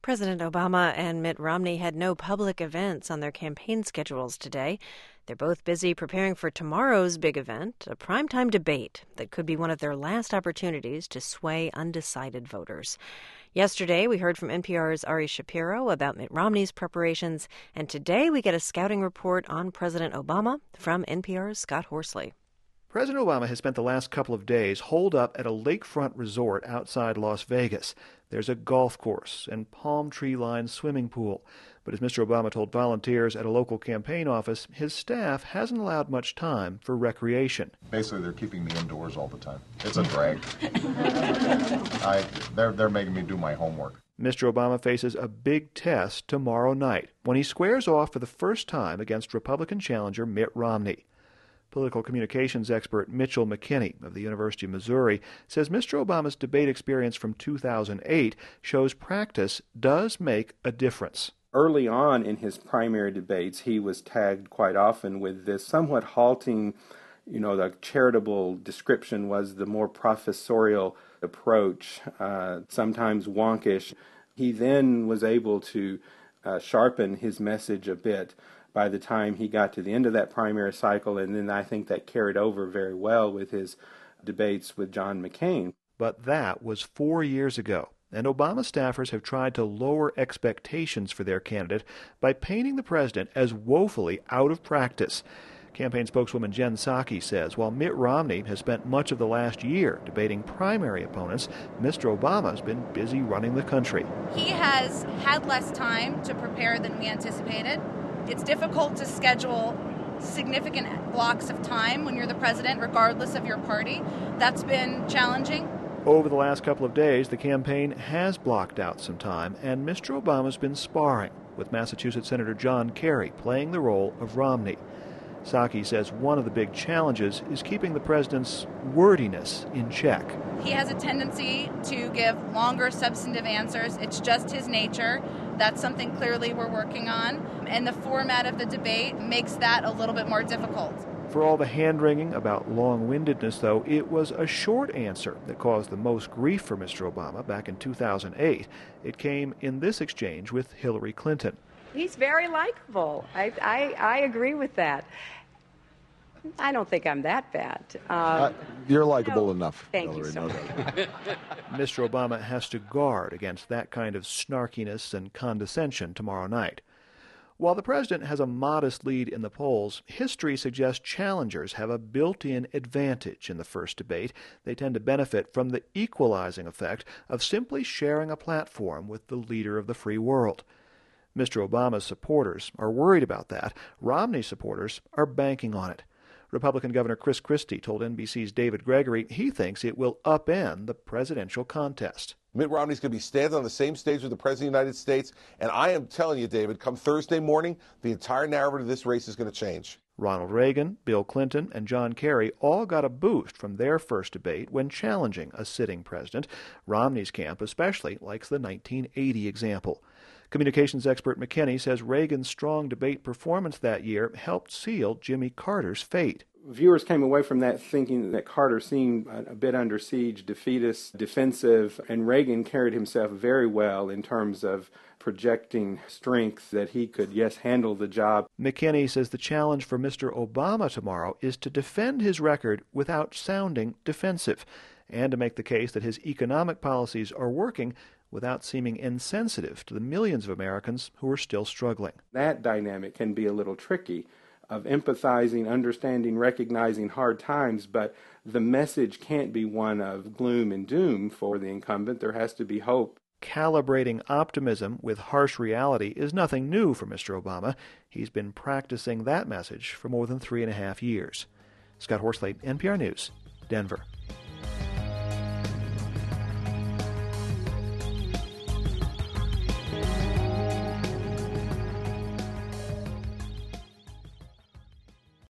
President Obama and Mitt Romney had no public events on their campaign schedules today. They're both busy preparing for tomorrow's big event, a primetime debate that could be one of their last opportunities to sway undecided voters. Yesterday, we heard from NPR's Ari Shapiro about Mitt Romney's preparations, and today we get a scouting report on President Obama from NPR's Scott Horsley. President Obama has spent the last couple of days holed up at a lakefront resort outside Las Vegas. There's a golf course and palm tree-lined swimming pool. But as Mr. Obama told volunteers at a local campaign office, his staff hasn't allowed much time for recreation. Basically, they're keeping me indoors all the time. It's a drag. They're making me do my homework. Mr. Obama faces a big test tomorrow night when he squares off for the first time against Republican challenger Mitt Romney. Political communications expert Mitchell McKinney of the University of Missouri says Mr. Obama's debate experience from 2008 shows practice does make a difference. Early on in his primary debates, he was tagged quite often with this somewhat halting, the charitable description was the more professorial approach, sometimes wonkish. He then was able to sharpen his message a bit by the time he got to the end of that primary cycle, and then I think that carried over very well with his debates with John McCain. But that was 4 years ago, and Obama staffers have tried to lower expectations for their candidate by painting the president as woefully out of practice. Campaign spokeswoman Jen Psaki says while Mitt Romney has spent much of the last year debating primary opponents, Mr. Obama's been busy running the country. He has had less time to prepare than we anticipated. It's difficult to schedule significant blocks of time when you're the president, regardless of your party. That's been challenging. Over the last couple of days, the campaign has blocked out some time, and Mr. Obama's been sparring with Massachusetts Senator John Kerry playing the role of Romney. Psaki says one of the big challenges is keeping the president's wordiness in check. He has a tendency to give longer substantive answers. It's just his nature. That's something clearly we're working on. And the format of the debate makes that a little bit more difficult. For all the hand-wringing about long-windedness, though, it was a short answer that caused the most grief for Mr. Obama back in 2008. It came in this exchange with Hillary Clinton. He's very likable. I agree with that. I don't think I'm that bad. You're likable enough. Thank Hillary, you so much. Mr. Obama has to guard against that kind of snarkiness and condescension tomorrow night. While the president has a modest lead in the polls, history suggests challengers have a built-in advantage in the first debate. They tend to benefit from the equalizing effect of simply sharing a platform with the leader of the free world. Mr. Obama's supporters are worried about that. Romney's supporters are banking on it. Republican Governor Chris Christie told NBC's David Gregory he thinks it will upend the presidential contest. Mitt Romney's going to be standing on the same stage with the President of the United States, and I am telling you, David, come Thursday morning, the entire narrative of this race is going to change. Ronald Reagan, Bill Clinton, and John Kerry all got a boost from their first debate when challenging a sitting president. Romney's camp especially likes the 1980 example. Communications expert McKinney says Reagan's strong debate performance that year helped seal Jimmy Carter's fate. Viewers came away from that thinking that Carter seemed a bit under siege, defeatist, defensive, and Reagan carried himself very well in terms of projecting strength that he could, handle the job. McKinney says the challenge for Mr. Obama tomorrow is to defend his record without sounding defensive, and to make the case that his economic policies are working without seeming insensitive to the millions of Americans who are still struggling. That dynamic can be a little tricky, of empathizing, understanding, recognizing hard times, but the message can't be one of gloom and doom for the incumbent. There has to be hope. Calibrating optimism with harsh reality is nothing new for Mr. Obama. He's been practicing that message for more than 3.5 years. Scott Horsley, NPR News, Denver.